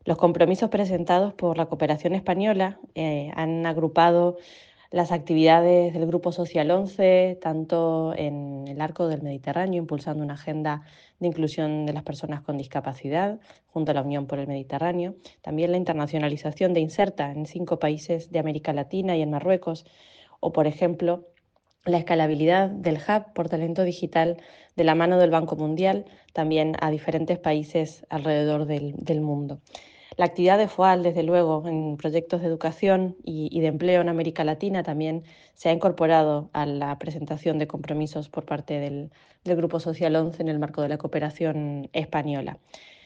Los compromisos presentados por la cooperación española han agrupado las actividades del Grupo Social 11, tanto en el arco del Mediterráneo, impulsando una agenda de inclusión de las personas con discapacidad, junto a la Unión por el Mediterráneo, también la internacionalización de Inserta en 5 países de América Latina y en Marruecos, o, por ejemplo, la escalabilidad del Hub por talento digital de la mano del Banco Mundial, también a diferentes países alrededor del mundo. La actividad de FOAL, desde luego, en proyectos de educación y de empleo en América Latina también se ha incorporado a la presentación de compromisos por parte del Grupo Social 11 en el marco de la cooperación española.